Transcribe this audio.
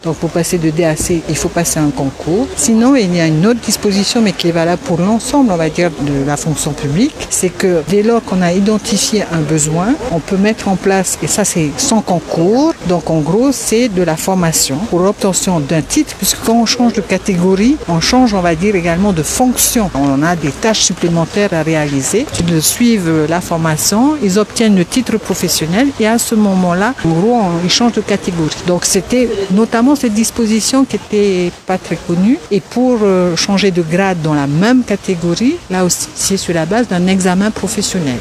Donc pour passer de DAC, il faut passer un concours. Sinon, il y a une autre disposition, mais qui est valable pour l'ensemble, on va dire, de la fonction publique. C'est que dès lors qu'on a identifié un besoin, on peut mettre en place, et ça c'est sans concours, donc en gros c'est de la formation pour l'obtention d'un titre, puisque quand on change de catégorie, on change, on va dire, également de fonction. On a des tâches supplémentaires à réaliser. Ils suivent la formation, ils obtiennent le titre professionnel et à ce moment-là, en gros, ils changent de catégorie. Donc c'était notamment cette disposition qui n'était pas très connue. Et pour changer de grade dans la même catégorie, là aussi, c'est sur la base d'un examen professionnel.